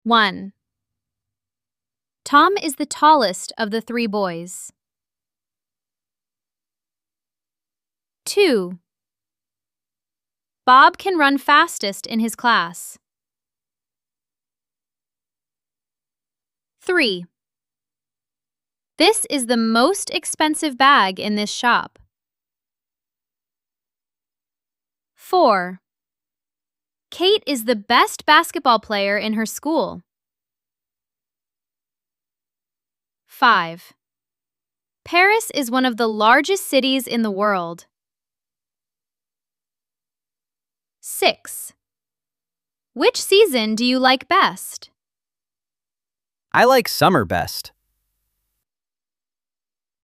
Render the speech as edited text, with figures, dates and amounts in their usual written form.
1. Tom is the tallest of the three boys. 2. Bob can run fastest in his class. 3. This is the most expensive bag in this shop. 4. Kate is the best basketball player in her school. 5. Paris is one of the largest cities in the world. 6. Which season do you like best? I like summer best.